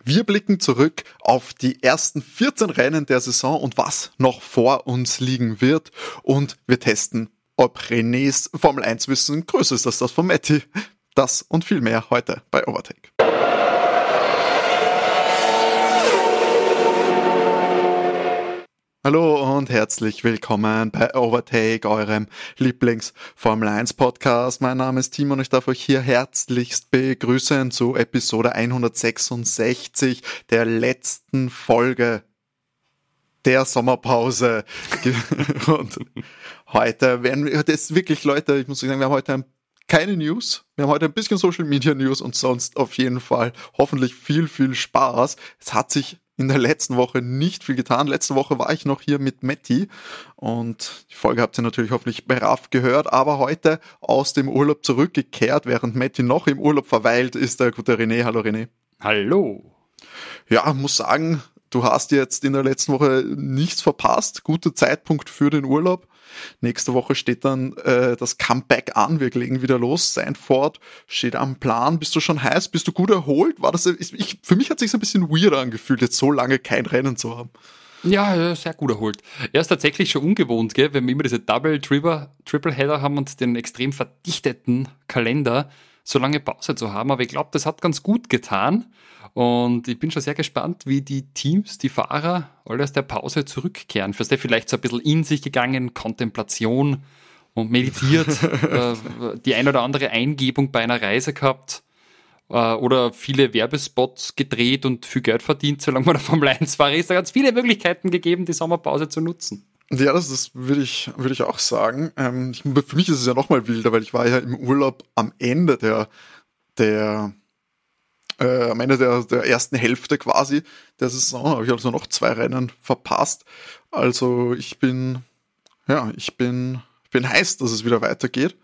Wir blicken zurück auf die ersten 14 Rennen der Saison und was noch vor uns liegen wird. Und wir testen, ob Renés Formel 1 Wissen größer ist als das von Matti. Das und viel mehr heute bei Overtake. Hallo und herzlich willkommen bei Overtake, eurem Lieblings-Formel 1 Podcast. Mein Name ist Timo und ich darf euch hier herzlichst begrüßen zu Episode 166 der letzten Folge der Sommerpause. Und heute werden wir, das ist wirklich, Leute, ich muss sagen, wir haben heute keine News. Wir haben heute ein bisschen Social Media News und sonst auf jeden Fall hoffentlich viel Spaß. Es hat sich in der letzten Woche nicht viel getan. Letzte Woche war ich noch hier mit Matti und die Folge habt ihr natürlich hoffentlich brav gehört, aber heute aus dem Urlaub zurückgekehrt, während Matti noch im Urlaub verweilt, ist der gute René. Hallo René. Hallo. Ja, muss sagen, du hast jetzt in der letzten Woche nichts verpasst. Guter Zeitpunkt für den Urlaub. Nächste Woche steht dann das Comeback an. Wir legen wieder los. Zandvoort steht am Plan. Bist du schon heiß? Bist du gut erholt? War das? Für mich hat es sich ein bisschen weird angefühlt, jetzt so lange kein Rennen zu haben. Ja, sehr gut erholt. Ja, ist tatsächlich schon ungewohnt, gell? Wenn wir immer diese Triple-Header haben und den extrem verdichteten Kalender, so lange Pause zu haben. Aber ich glaube, das hat ganz gut getan. Und ich bin schon sehr gespannt, wie die Teams, die Fahrer, alle aus der Pause zurückkehren. Vielleicht so ein bisschen in sich gegangen, Kontemplation und meditiert, die ein oder andere Eingebung bei einer Reise gehabt oder viele Werbespots gedreht und viel Geld verdient, solange man der Formel 1 Fahrer ist. Da hat es viele Möglichkeiten gegeben, die Sommerpause zu nutzen. Ja, das würde ich auch sagen. Für mich ist es ja nochmal wilder, weil ich war ja im Urlaub am Ende der ersten Hälfte quasi der Saison, habe ich also noch 2 Rennen verpasst. Also ich bin heiß, dass es wieder weitergeht.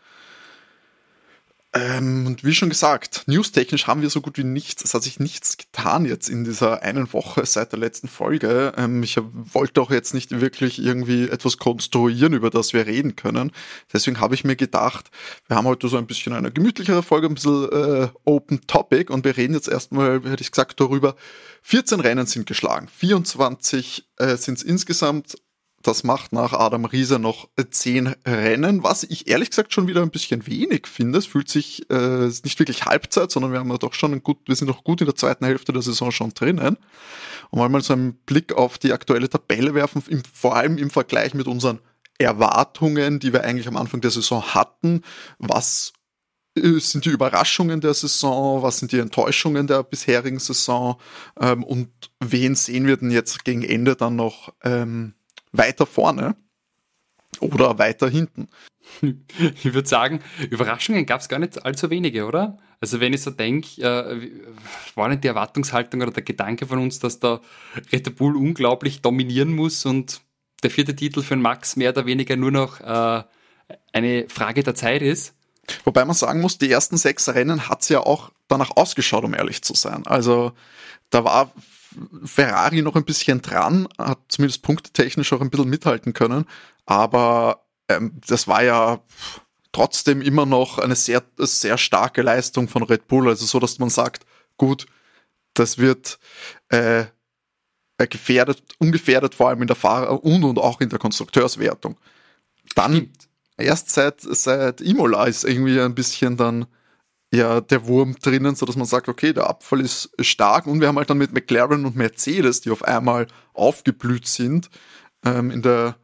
Und wie schon gesagt, newstechnisch haben wir so gut wie nichts. Es hat sich nichts getan jetzt in dieser einen Woche seit der letzten Folge. Ich wollte auch jetzt nicht wirklich irgendwie etwas konstruieren, über das wir reden können. Deswegen habe ich mir gedacht, wir haben heute so ein bisschen eine gemütlichere Folge, ein bisschen Open Topic und wir reden jetzt erstmal, hätte ich gesagt, darüber. 14 Rennen sind geschlagen, 24 sind es insgesamt. Das macht nach Adam Riese noch 10 Rennen, was ich ehrlich gesagt schon wieder ein bisschen wenig finde. Es fühlt sich ist nicht wirklich Halbzeit, sondern wir haben ja doch schon wir sind noch gut in der zweiten Hälfte der Saison schon drinnen. Und mal so einen Blick auf die aktuelle Tabelle werfen, vor allem im Vergleich mit unseren Erwartungen, die wir eigentlich am Anfang der Saison hatten. Was sind die Überraschungen der Saison? Was sind die Enttäuschungen der bisherigen Saison? Und wen sehen wir denn jetzt gegen Ende dann noch weiter vorne oder weiter hinten? Ich würde sagen, Überraschungen gab es gar nicht allzu wenige, oder? Also wenn ich so denke, war nicht die Erwartungshaltung oder der Gedanke von uns, dass da Red Bull unglaublich dominieren muss und der 4. Titel für den Max mehr oder weniger nur noch eine Frage der Zeit ist? Wobei man sagen muss, die ersten 6 Rennen hat es ja auch danach ausgeschaut, um ehrlich zu sein. Also da war Ferrari noch ein bisschen dran, hat zumindest punktetechnisch auch ein bisschen mithalten können, aber das war ja trotzdem immer noch eine sehr, sehr starke Leistung von Red Bull, also so, dass man sagt, gut, das wird ungefährdet, vor allem in der Fahrer- und auch in der Konstrukteurswertung. Dann erst seit Imola ist irgendwie ein bisschen dann ja der Wurm drinnen, so dass man sagt, okay, der Abfall ist stark und wir haben halt dann mit McLaren und Mercedes, die auf einmal aufgeblüht sind, nach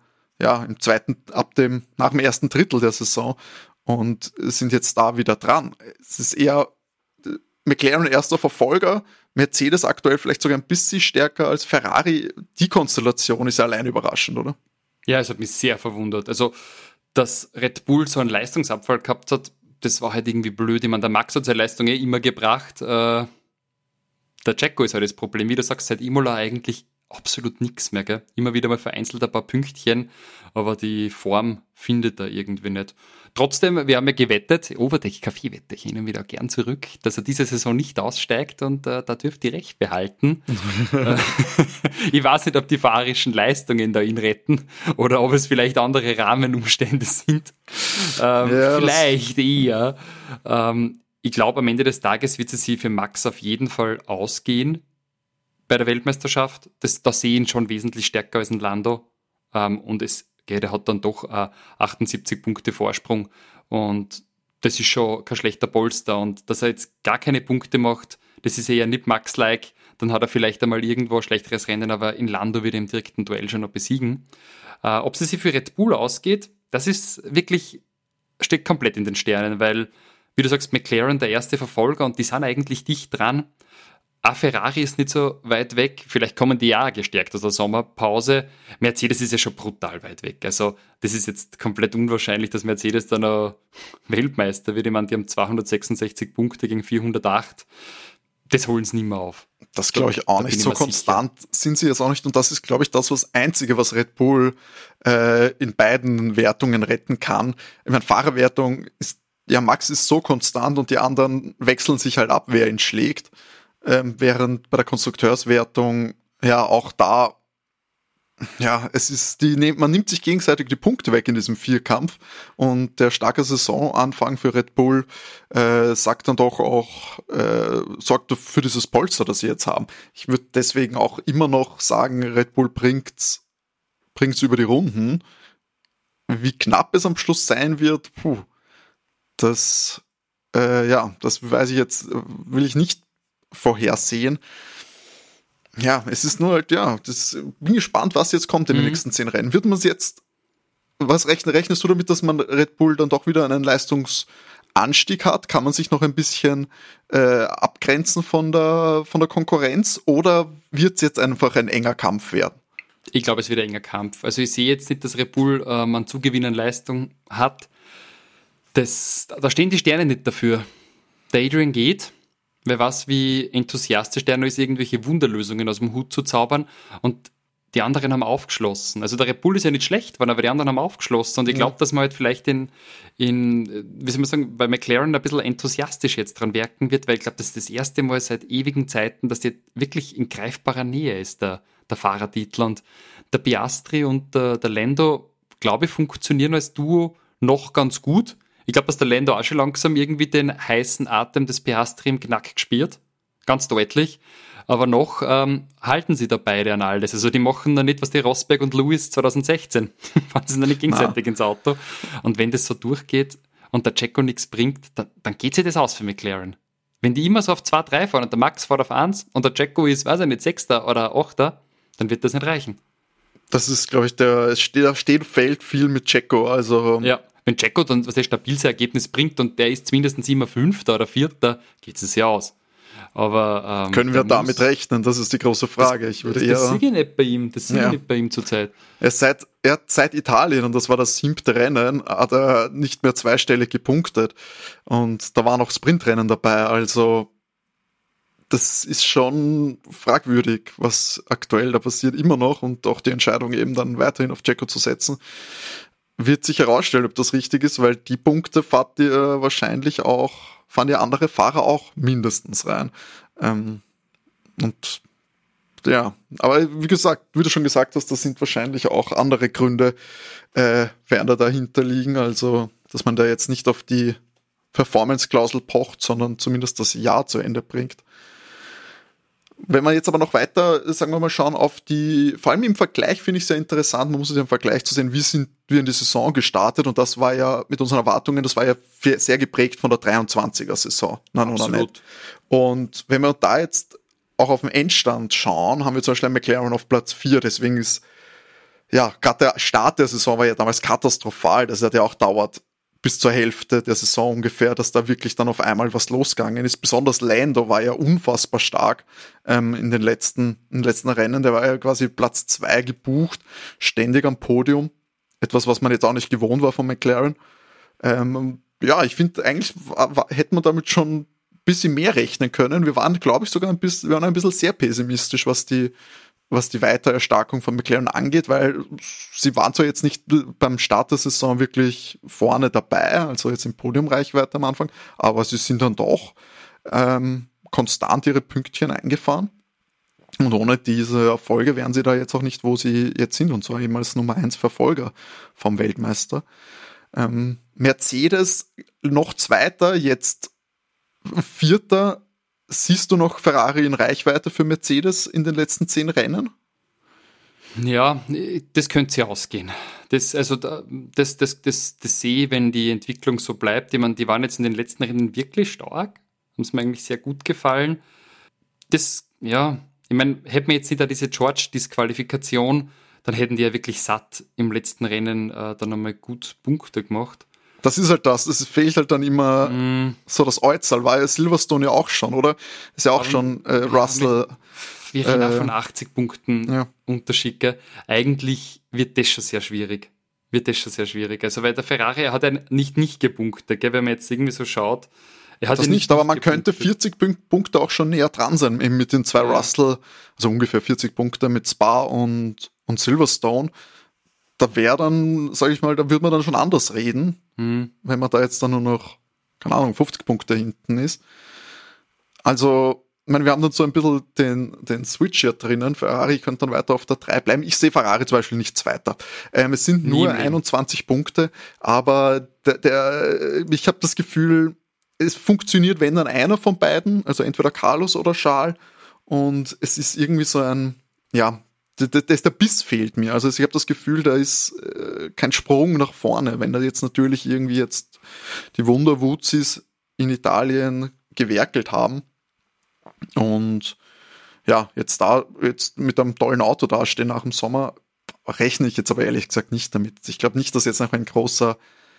dem ersten Drittel der Saison und sind jetzt da wieder dran. Es ist eher McLaren erster Verfolger, Mercedes aktuell vielleicht sogar ein bisschen stärker als Ferrari. Die Konstellation ist ja allein überraschend, oder? Ja, es hat mich sehr verwundert. Also, dass Red Bull so einen Leistungsabfall gehabt hat, das war halt irgendwie blöd. Ich meine, der Max hat seine Leistung immer gebracht. Der Checo ist halt das Problem. Wie du sagst, seit Imola eigentlich absolut nichts mehr, gell? Immer wieder mal vereinzelt ein paar Pünktchen, aber die Form findet er irgendwie nicht. Trotzdem, wir haben ja gewettet, Overtake-Kaffee wette ich hin und wieder gern zurück, dass er diese Saison nicht aussteigt und da dürft ihr recht behalten. Ich weiß nicht, ob die fahrerischen Leistungen da ihn retten oder ob es vielleicht andere Rahmenumstände sind. Vielleicht eher. Ich glaube, am Ende des Tages wird sie für Max auf jeden Fall ausgehen. bei der Weltmeisterschaft. Da sehe ich ihn schon wesentlich stärker als ein Lando. Und der hat dann doch 78 Punkte Vorsprung. Und das ist schon kein schlechter Polster. Und dass er jetzt gar keine Punkte macht, das ist eher nicht Max-like. Dann hat er vielleicht einmal irgendwo ein schlechteres Rennen, aber in Lando wird er im direkten Duell schon noch besiegen. Ob sie sich für Red Bull ausgeht, das ist wirklich, steht komplett in den Sternen, weil, wie du sagst, McLaren der erste Verfolger und die sind eigentlich dicht dran. Ferrari ist nicht so weit weg, vielleicht kommen die ja gestärkt aus der Sommerpause. Mercedes ist ja schon brutal weit weg. Also das ist jetzt komplett unwahrscheinlich, dass Mercedes dann noch Weltmeister wird. Ich meine, die haben 266 Punkte gegen 408. Das holen sie nicht mehr auf. Das glaube ich auch nicht. So konstant sind sie jetzt auch nicht. Und das ist, glaube ich, das Einzige, was Red Bull in beiden Wertungen retten kann. Ich meine, Fahrerwertung ist, ja, Max ist so konstant und die anderen wechseln sich halt ab, wer ihn schlägt. Während bei der Konstrukteurswertung ja auch da, ja, es ist man nimmt sich gegenseitig die Punkte weg in diesem Vierkampf und der starke Saisonanfang für Red Bull sagt dann doch auch, sorgt für dieses Polster, das sie jetzt haben. Ich würde deswegen auch immer noch sagen, Red Bull bringt's über die Runden. Wie knapp es am Schluss sein wird, das weiß ich jetzt, will ich nicht vorhersehen. Ja, es ist nur halt, bin gespannt, was jetzt kommt in den nächsten 10 Rennen. Wird man es jetzt, rechnest du damit, dass man Red Bull dann doch wieder einen Leistungsanstieg hat? Kann man sich noch ein bisschen abgrenzen von der Konkurrenz oder wird es jetzt einfach ein enger Kampf werden? Ich glaube, es wird ein enger Kampf. Also ich sehe jetzt nicht, dass Red Bull einen Zugewinn an Leistung hat. Da stehen die Sterne nicht dafür. Der Adrian geht. Wer weiß, wie enthusiastisch der noch ist, irgendwelche Wunderlösungen aus dem Hut zu zaubern. Und die anderen haben aufgeschlossen. Also der Red Bull ist ja nicht schlecht geworden, aber die anderen haben aufgeschlossen. Und ich glaube, dass man halt vielleicht wie soll man sagen, bei McLaren ein bisschen enthusiastisch jetzt dran werken wird, weil ich glaube, das ist das erste Mal seit ewigen Zeiten, dass die wirklich in greifbarer Nähe ist, der Fahrertitel. Und der Piastri und der Lando, glaube ich, funktionieren als Duo noch ganz gut. Ich glaube, dass der Lando auch schon langsam irgendwie den heißen Atem des Piastri im Knack gespürt. Ganz deutlich. Aber noch halten sie da beide an alles. Also die machen da nicht, was die Rosberg und Lewis 2016. Fahren sie da nicht gegenseitig ins Auto. Und wenn das so durchgeht und der Checo nichts bringt, dann geht sich das aus für McLaren. Wenn die immer so auf 2, 3 fahren und der Max fährt auf 1 und der Checo ist, weiß ich nicht, 6. oder 8., dann wird das nicht reichen. Das ist, glaube ich, steht fällt viel mit Checo. Also ja. Wenn Checo dann das stabilste Ergebnis bringt und der ist mindestens immer 5. oder 4., geht es ja aus. Aber können wir damit rechnen? Das ist die große Frage. Das sehe ich nicht bei ihm. Das sehe ich nicht bei ihm zurzeit. Seit Italien, und das war das 7. Rennen, hat er nicht mehr zweistellig gepunktet. Und da war noch Sprintrennen dabei. Also das ist schon fragwürdig, was aktuell da passiert, immer noch. Und auch die Entscheidung eben dann weiterhin auf Checo zu setzen, wird sich herausstellen, ob das richtig ist, weil die Punkte fahren ja andere Fahrer auch mindestens rein. Und ja, aber wie du schon gesagt hast, das sind wahrscheinlich auch andere Gründe, werden da dahinter liegen, also dass man da jetzt nicht auf die Performance-Klausel pocht, sondern zumindest das Jahr zu Ende bringt. Wenn wir jetzt aber noch weiter, sagen wir mal, schauen auf vor allem im Vergleich finde ich sehr interessant, man muss es ja im Vergleich zu sehen, wie sind wir in die Saison gestartet, und das war ja mit unseren Erwartungen, das war ja sehr geprägt von der 23er Saison. Absolut. Und wenn wir da jetzt auch auf den Endstand schauen, haben wir zum Beispiel McLaren auf Platz 4, deswegen ist, ja, gerade der Start der Saison war ja damals katastrophal, das hat ja auch dauert bis zur Hälfte der Saison ungefähr, dass da wirklich dann auf einmal was losgegangen ist. Besonders Lando war ja unfassbar stark in den letzten Rennen. Der war ja quasi Platz 2 gebucht, ständig am Podium. Etwas, was man jetzt auch nicht gewohnt war von McLaren. Ich finde, eigentlich hätte man damit schon ein bisschen mehr rechnen können. Wir waren, glaube ich, sogar ein bisschen sehr pessimistisch, was die Weitererstarkung von McLaren angeht, weil sie waren zwar jetzt nicht beim Start der Saison wirklich vorne dabei, also jetzt im Podiumreichweite am Anfang, aber sie sind dann doch konstant ihre Pünktchen eingefahren. Und ohne diese Erfolge wären sie da jetzt auch nicht, wo sie jetzt sind, und zwar eben als Nummer 1 Verfolger vom Weltmeister. Mercedes noch Zweiter, jetzt Vierter, siehst du noch Ferrari in Reichweite für Mercedes in den letzten 10 Rennen? Ja, das könnte sich ausgehen. Das sehe ich, wenn die Entwicklung so bleibt. Ich meine, die waren jetzt in den letzten Rennen wirklich stark. Haben es mir eigentlich sehr gut gefallen. Ich meine, hätten wir jetzt nicht da diese George-Disqualifikation, dann hätten die ja wirklich satt im letzten Rennen dann einmal gut Punkte gemacht. Das ist halt das. Es fehlt halt dann immer so das Äußerl. War ja Silverstone ja auch schon, oder? Ist ja auch schon Russell. Wir reden auch von 80 Punkten Unterschied. Gell? Eigentlich wird das schon sehr schwierig. Also, weil der Ferrari hat ja nicht gepunktet, gell? Wenn man jetzt irgendwie so schaut. Er hat das nicht, aber man könnte 40 Punkte auch schon näher dran sein, eben mit den 2 Russell, also ungefähr 40 Punkte mit Spa und Silverstone. Da wäre dann, sage ich mal, da würde man dann schon anders reden, wenn man da jetzt dann nur noch, keine Ahnung, 50 Punkte hinten ist. Also, ich meine, wir haben dann so ein bisschen den Switch hier drinnen. Ferrari könnte dann weiter auf der 3 bleiben. Ich sehe Ferrari zum Beispiel nicht Zweiter. Es sind nur 21 Punkte, aber ich habe das Gefühl, es funktioniert, wenn dann einer von beiden, also entweder Carlos oder Charles, und es ist irgendwie so ein, der Biss fehlt mir. Also ich habe das Gefühl, da ist kein Sprung nach vorne. Wenn da jetzt natürlich irgendwie jetzt die Wunderwuzis in Italien gewerkelt haben und jetzt mit einem tollen Auto dastehen nach dem Sommer, rechne ich jetzt aber ehrlich gesagt nicht damit. Ich glaube nicht, dass jetzt noch ein großer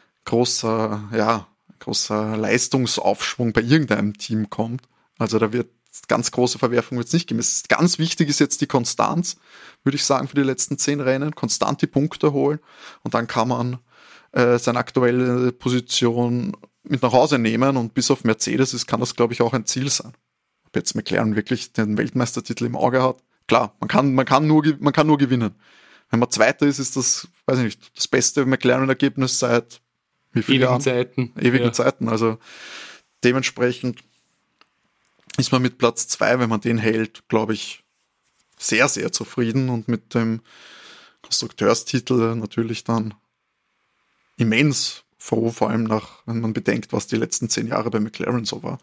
Leistungsaufschwung bei irgendeinem Team kommt. Also da wird ganz große Verwerfung jetzt nicht gemessen. Ganz wichtig ist jetzt die Konstanz, würde ich sagen, für die letzten 10 Rennen. Konstant die Punkte holen und dann kann man seine aktuelle Position mit nach Hause nehmen und bis auf Mercedes kann das, glaube ich, auch ein Ziel sein. Ob jetzt McLaren wirklich den Weltmeistertitel im Auge hat. Klar, man kann nur gewinnen. Wenn man Zweiter ist, ist das, weiß ich nicht, das beste McLaren-Ergebnis seit wie viele Jahren? Ewigen Zeiten. Also dementsprechend ist man mit Platz 2, wenn man den hält, glaube ich, sehr, sehr zufrieden und mit dem Konstrukteurstitel natürlich dann immens froh, vor allem wenn man bedenkt, was die letzten 10 Jahre bei McLaren so war.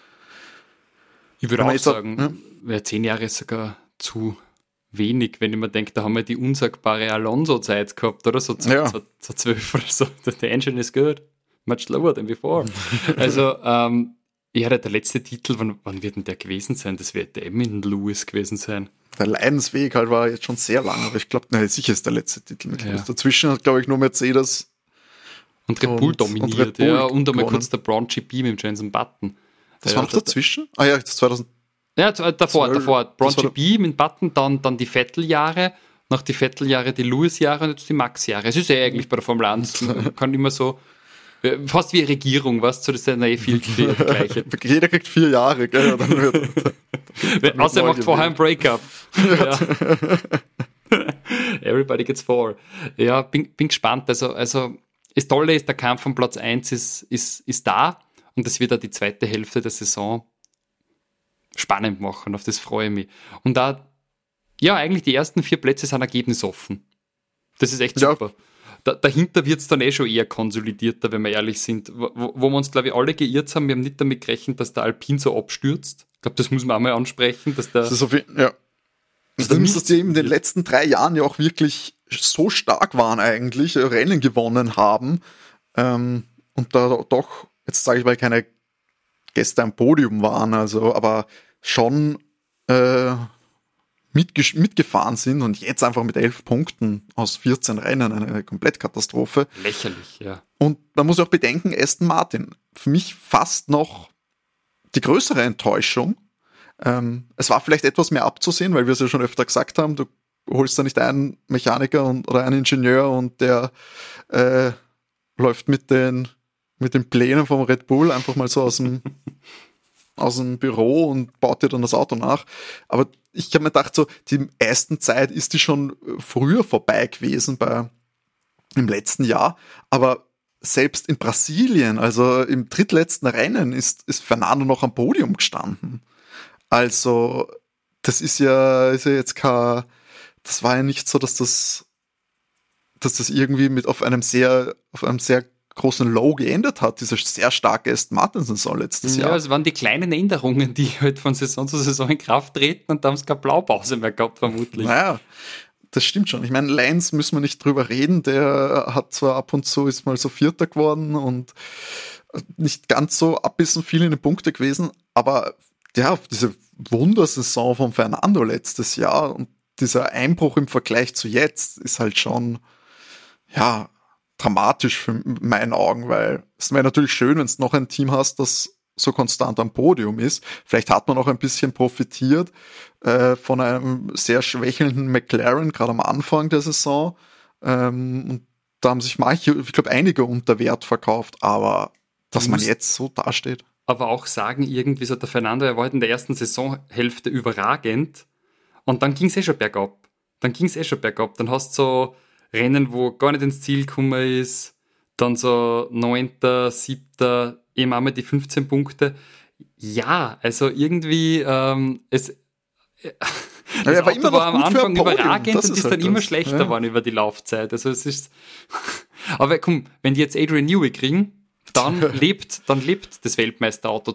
Ich würde auch sagen, 10 Jahre ist sogar zu wenig, wenn ich mir denke, da haben wir die unsagbare Alonso-Zeit gehabt, oder? So 12 oder so. The engine is good. Much slower than before. Also, der letzte Titel, wann wird denn der gewesen sein? Das wird der Emin Lewis gewesen sein. Der Leidensweg halt war jetzt schon sehr lang, aber ich glaube, sicher ist der letzte Titel mit Lewis. Dazwischen hat, glaube ich, nur Mercedes und Red Bull dominiert. Und einmal kurz der Brown GP mit Jenson Button. Das war noch dazwischen? Ah ja, das 2000. Ja, davor. Brown GP mit Button, dann die Vettel-Jahre, nach die Vettel-Jahre die Lewis-Jahre und jetzt die Max-Jahre. Es ist eigentlich bei der Formel 1, man kann immer so, fast wie eine Regierung, weißt du, das ist ja viel gleiche. Jeder kriegt 4 Jahre, gell? Außer er macht vorher ein Breakup. Ja. Everybody gets 4. Ja, bin gespannt. Also das Tolle ist, der Kampf von Platz 1 ist da und das wird auch die zweite Hälfte der Saison spannend machen, auf das freue ich mich. Und da, eigentlich die ersten 4 Plätze sind ergebnisoffen. Das ist echt super. Dahinter wird es dann schon eher konsolidierter, wenn wir ehrlich sind. Wo wir uns, glaube ich, alle geirrt haben, wir haben nicht damit gerechnet, dass der Alpine so abstürzt. Ich glaube, das muss man auch mal ansprechen, dass der... Das ist dass die in den letzten 3 Jahren ja auch wirklich so stark waren eigentlich, Rennen gewonnen haben und da doch, jetzt sage ich mal, keine Gäste am Podium waren, also aber schon mitgefahren sind und jetzt einfach mit 11 Punkten aus 14 Rennen eine Komplettkatastrophe. Lächerlich, ja. Und man muss auch bedenken, Aston Martin, für mich fast noch die größere Enttäuschung. Es war vielleicht etwas mehr abzusehen, weil wir es ja schon öfter gesagt haben, du holst da nicht einen Mechaniker oder einen Ingenieur und der läuft mit den Plänen vom Red Bull einfach mal so aus dem Büro und baut dir dann das Auto nach. Aber ich habe mir gedacht, so die Aston-Zeit ist die schon früher vorbei gewesen im letzten Jahr. Aber selbst in Brasilien, also im drittletzten Rennen, ist Fernando noch am Podium gestanden. Also das ist ja jetzt das war ja nicht so, dass das irgendwie auf einem sehr großen Low geendet hat, diese sehr starke Aston Martin-Saison letztes Jahr. Ja, es waren die kleinen Änderungen, die halt von Saison zu Saison in Kraft treten und da haben sie keine Blaupause mehr gehabt, vermutlich. Naja, das stimmt schon. Ich meine, Lance müssen wir nicht drüber reden, der hat zwar ab und zu ist mal so Vierter geworden und nicht ganz so abbissen viel in den Punkte gewesen, aber ja, diese Wundersaison von Fernando letztes Jahr und dieser Einbruch im Vergleich zu jetzt ist halt schon, ja, dramatisch für meinen Augen, weil es wäre natürlich schön, wenn du noch ein Team hast, das so konstant am Podium ist. Vielleicht hat man auch ein bisschen profitiert von einem sehr schwächelnden McLaren, gerade am Anfang der Saison. Und da haben sich manche, ich glaube einige unter Wert verkauft, aber dass man jetzt so dasteht. Aber auch sagen, irgendwie so der Fernando, er war halt in der ersten Saisonhälfte überragend und dann ging es schon bergab. Dann Dann hast du so Rennen, wo gar nicht ins Ziel gekommen ist, dann so 9., 7., eben einmal die 15 Punkte. Ja, also irgendwie das er war Auto immer noch war am gut für Anfang ein Podium. überragend Das und ist halt dann immer das. schlechter geworden über die Laufzeit. Also es ist aber komm, wenn die jetzt Adrian Newey kriegen, dann lebt das Weltmeisterauto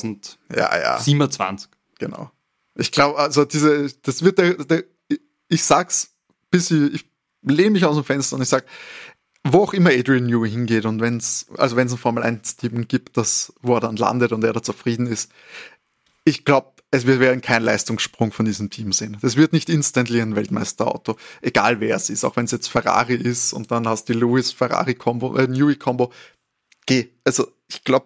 2027. Genau. Ich glaube, also das wird ich sag's, ich lehne mich aus dem Fenster und ich sag, wo auch immer Adrian Newey hingeht und wenn es ein Formel-1-Team gibt, wo er dann landet und er da zufrieden ist, ich glaube, wir werden keinen Leistungssprung von diesem Team sehen. Das wird nicht instantly ein Weltmeisterauto, egal wer es ist, auch wenn es jetzt Ferrari ist und dann hast du die Lewis-Ferrari-Kombo, Newey-Kombo. Also ich glaube,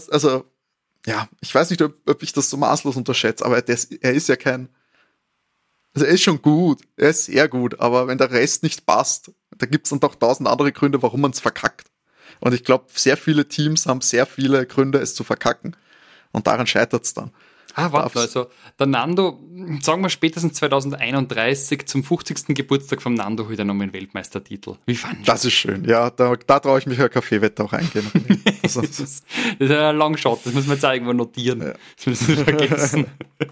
ich weiß nicht, ob ich das so maßlos unterschätze, aber er ist ja also er ist schon gut, er ist sehr gut, aber wenn der Rest nicht passt, da gibt's dann doch 1000 andere Gründe, warum man es verkackt. Und ich glaube, sehr viele Teams haben sehr viele Gründe, es zu verkacken. Und daran scheitert's dann. Warte, also der Nando, sagen wir spätestens 2031 zum 50. Geburtstag vom Nando holt er nochmal einen Weltmeistertitel. Wie fandest du? Das ist schön, ja, da traue ich mich eine Kaffeewette auch eingehen. Das ist ein Longshot, das müssen wir jetzt irgendwo notieren. Ja. Das müssen wir nicht vergessen.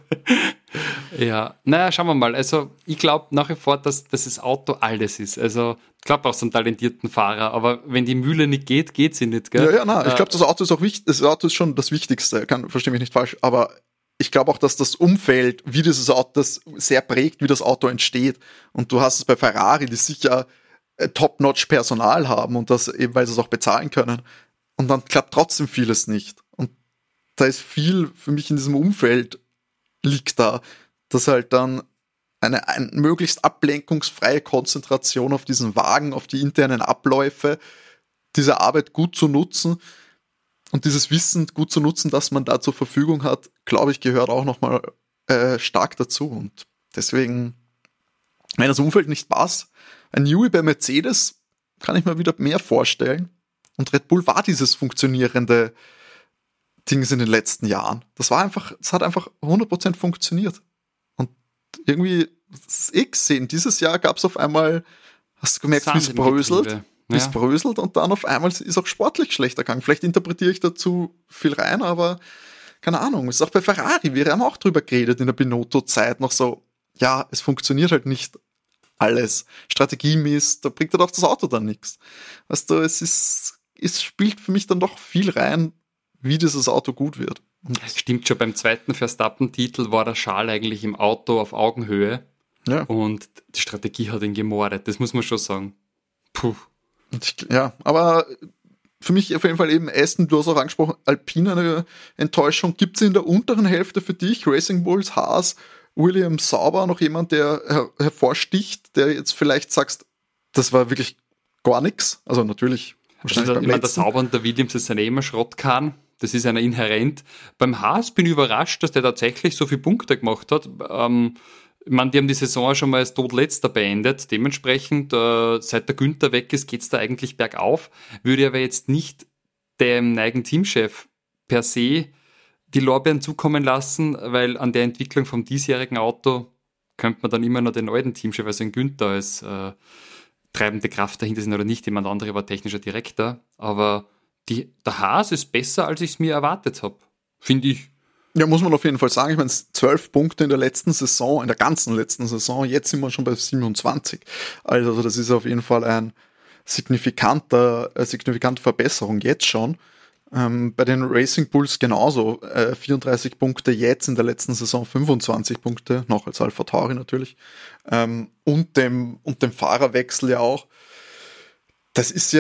Ja, naja, schauen wir mal. Also ich glaube nach wie vor, dass das Auto alles ist. Also ich glaube auch so einen talentierten Fahrer, aber wenn die Mühle nicht geht sie nicht, gell? Ja, nein, ich glaube, das Auto ist auch wichtig, das Auto ist schon das Wichtigste, verstehe mich nicht falsch, aber ich glaube auch, dass das Umfeld, wie dieses Auto, das sehr prägt, wie das Auto entsteht. Und du hast es bei Ferrari, die sicher top-notch Personal haben und das eben, weil sie es auch bezahlen können. Und dann klappt trotzdem vieles nicht. Und da ist viel für mich in diesem Umfeld liegt da, dass halt dann eine möglichst ablenkungsfreie Konzentration auf diesen Wagen, auf die internen Abläufe, diese Arbeit gut zu nutzen und dieses Wissen gut zu nutzen, das man da zur Verfügung hat, glaube ich, gehört auch nochmal stark dazu. Und deswegen, wenn das Umfeld nicht passt, ein Newey bei Mercedes kann ich mir wieder mehr vorstellen. Und Red Bull war dieses funktionierende Dings in den letzten Jahren. Das hat einfach 100% funktioniert. Und irgendwie, das ist gesehen, dieses Jahr gab es auf einmal, hast du gemerkt, wie es bröselt? Wie es bröselt und dann auf einmal ist auch sportlich schlechter gegangen. Vielleicht interpretiere ich dazu viel rein, aber keine Ahnung. Es ist auch bei Ferrari, wir haben auch drüber geredet in der Binotto-Zeit noch so, ja, es funktioniert halt nicht alles. Strategiemist, da bringt halt auch das Auto dann nichts. Weißt du, es spielt für mich dann doch viel rein, wie dieses Auto gut wird. Und stimmt schon, beim zweiten Verstappen-Titel war der Charles eigentlich im Auto auf Augenhöhe. Ja. Und die Strategie hat ihn gemordet, das muss man schon sagen. Puh. Ja, aber für mich auf jeden Fall eben Aston, du hast auch angesprochen, Alpine eine Enttäuschung. Gibt es in der unteren Hälfte für dich, Racing Bulls, Haas, William Sauber, noch jemand, der hervorsticht, der jetzt vielleicht sagst, das war wirklich gar nichts? Also natürlich. Also der Sauber und der Williams, das sind immer Schrottkahn. Das ist einer inhärent. Beim Haas bin ich überrascht, dass der tatsächlich so viele Punkte gemacht hat. Ich meine, die haben die Saison schon mal als Todletzter beendet. Dementsprechend, seit der Günther weg ist, geht's da eigentlich bergauf. Würde aber jetzt nicht dem neigen Teamchef per se die Lorbeeren zukommen lassen, weil an der Entwicklung vom diesjährigen Auto könnte man dann immer noch den alten Teamchef, also den Günther, als treibende Kraft dahinter sind oder nicht. Jemand andere war technischer Direktor. Aber der Haas ist besser, als ich es mir erwartet habe. Finde ich. Ja, muss man auf jeden Fall sagen. Ich meine, 12 Punkte in der letzten Saison, in der ganzen letzten Saison. Jetzt sind wir schon bei 27. Also das ist auf jeden Fall ein signifikante Verbesserung jetzt schon. Bei den Racing Bulls genauso. 34 Punkte jetzt, in der letzten Saison 25 Punkte, noch als AlphaTauri natürlich. Und dem Fahrerwechsel ja auch. Das ist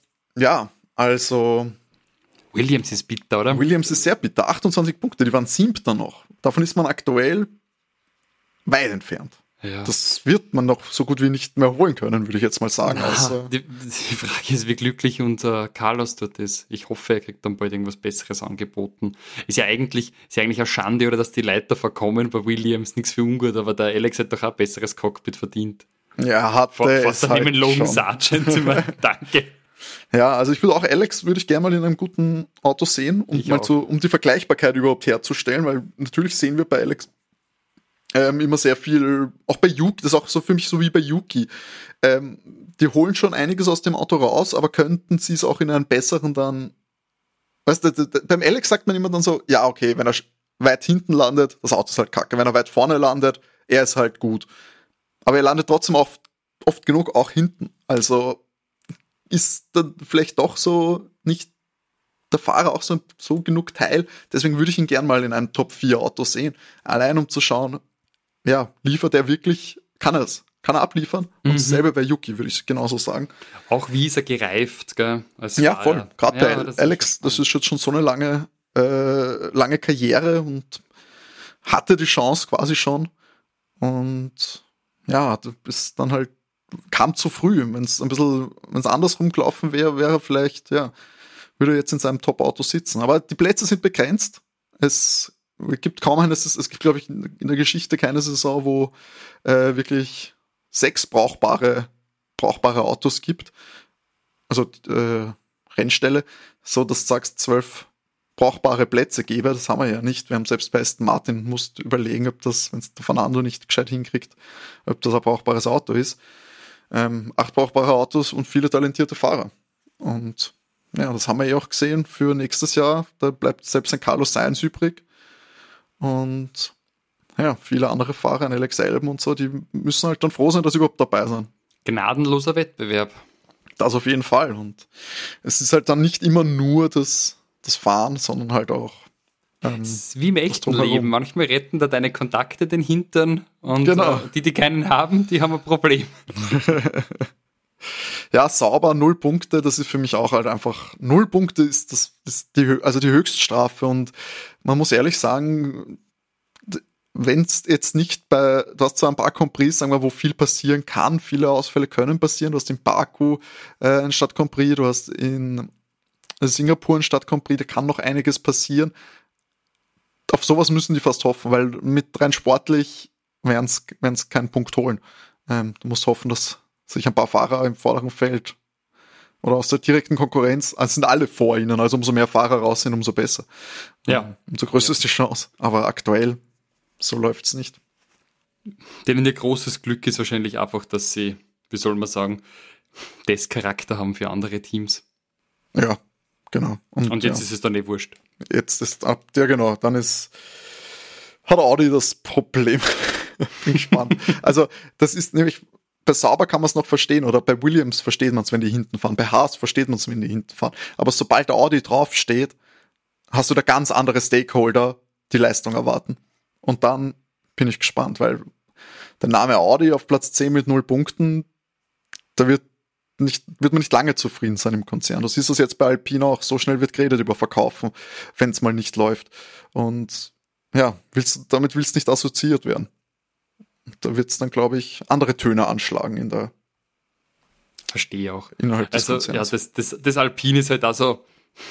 also... Williams ist bitter, oder? Williams ist sehr bitter. 28 Punkte, die waren 7. noch. Davon ist man aktuell weit entfernt. Ja. Das wird man noch so gut wie nicht mehr holen können, würde ich jetzt mal sagen. Die Frage ist, wie glücklich unser Carlos dort ist. Ich hoffe, er kriegt dann bald irgendwas Besseres angeboten. Ist ja eigentlich eine Schande, oder, dass die Leiter verkommen bei Williams, nichts für ungut, aber der Alex hat doch auch ein besseres Cockpit verdient. Ja, hat er es halt nehmen Logan Sargent. Danke. Ja, also ich würde auch Alex gerne mal in einem guten Auto sehen, um die Vergleichbarkeit überhaupt herzustellen, weil natürlich sehen wir bei Alex immer sehr viel, auch bei Yuki, das ist auch so für mich so wie bei Yuki. Die holen schon einiges aus dem Auto raus, aber könnten sie es auch in einen besseren dann, weißt du, beim Alex sagt man immer dann so, ja okay, wenn er weit hinten landet, das Auto ist halt kacke, wenn er weit vorne landet, er ist halt gut. Aber er landet trotzdem oft genug auch hinten, also ist dann vielleicht doch so nicht der Fahrer auch so genug Teil, deswegen würde ich ihn gern mal in einem Top-4-Auto sehen, allein um zu schauen, ja, liefert er wirklich, kann er abliefern? Und dasselbe bei Yuki, würde ich genauso sagen. Auch wie ist er gereift, gell? Ja, voll. Gerade bei Alex, das ist jetzt schon so eine lange Karriere und hatte die Chance quasi schon. Und ja, du bist dann halt, kam zu früh. Wenn es andersrum gelaufen wäre, wäre er vielleicht, würde er jetzt in seinem Top-Auto sitzen. Aber die Plätze sind begrenzt. Es gibt glaube ich, in der Geschichte keine Saison, wo wirklich 6 brauchbare Autos gibt. Also Rennställe, so dass du sagst, 12 brauchbare Plätze gäbe. Das haben wir ja nicht. Wir haben selbst bei Aston Martin, musst überlegen, ob das, wenn es der Fernando nicht gescheit hinkriegt, ob das ein brauchbares Auto ist. 8 brauchbare Autos und viele talentierte Fahrer. Und ja, das haben wir auch gesehen für nächstes Jahr. Da bleibt selbst ein Carlos Sainz übrig. Und ja, viele andere Fahrer, ein Alex Albon und so, die müssen halt dann froh sein, dass sie überhaupt dabei sind. Gnadenloser Wettbewerb. Das auf jeden Fall. Und es ist halt dann nicht immer nur das Fahren, sondern halt auch wie im echten Leben. Manchmal retten da deine Kontakte den Hintern und die keinen haben, die haben ein Problem. Ja, sauber, 0 Punkte, das ist für mich auch halt einfach, 0 Punkte ist die Höchststrafe und man muss ehrlich sagen, wenn es jetzt nicht du hast zwar ein paar Grand Prix, sagen wir, wo viel passieren kann, viele Ausfälle können passieren, du hast in Baku ein Stadt Grand Prix, du hast in Singapur ein Stadt Grand Prix, da kann noch einiges passieren. Auf sowas müssen die fast hoffen, weil mit rein sportlich werden es keinen Punkt holen. Du musst hoffen, dass sich ein paar Fahrer im vorderen Feld oder aus der direkten Konkurrenz, also sind alle vor ihnen, also umso mehr Fahrer raus sind, umso besser. Ja. Umso größer ist die Chance. Aber aktuell, so läuft's nicht. Denen ihr großes Glück ist wahrscheinlich einfach, dass sie, wie soll man sagen, das Charakter haben für andere Teams. Ja, genau. Und jetzt ist es dann wurscht. Jetzt ist genau, dann hat Audi das Problem. Bin gespannt. Also, das ist nämlich, bei Sauber kann man es noch verstehen, oder bei Williams versteht man es, wenn die hinten fahren. Bei Haas versteht man es, wenn die hinten fahren. Aber sobald der Audi draufsteht, hast du da ganz andere Stakeholder, die Leistung erwarten. Und dann bin ich gespannt, weil der Name Audi auf Platz 10 mit 0 Punkten, da wird man nicht lange zufrieden sein im Konzern. Du siehst das jetzt bei Alpine auch, so schnell wird geredet über Verkaufen, wenn es mal nicht läuft. Und ja, damit willst du nicht assoziiert werden. Da wird es dann, glaube ich, andere Töne anschlagen Verstehe auch. Innerhalb des Konzerns. Ja, das Alpine ist halt also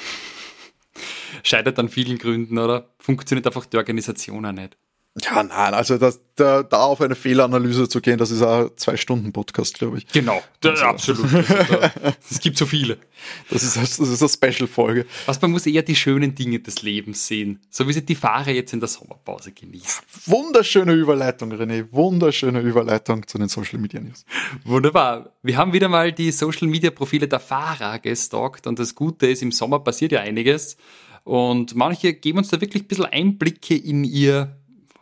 scheitert an vielen Gründen, oder? Funktioniert einfach die Organisation auch nicht. Ja, nein, also da auf eine Fehleranalyse zu gehen, das ist ein 2-Stunden-Podcast, glaube ich. Genau, absolut. Es gibt so viele. Das ist eine Special-Folge. Man muss eher die schönen Dinge des Lebens sehen, so wie sie die Fahrer jetzt in der Sommerpause genießen. Wunderschöne Überleitung, René, wunderschöne Überleitung zu den Social-Media-News. Wunderbar. Wir haben wieder mal die Social-Media-Profile der Fahrer gestalkt und das Gute ist, im Sommer passiert ja einiges und manche geben uns da wirklich ein bisschen Einblicke in ihr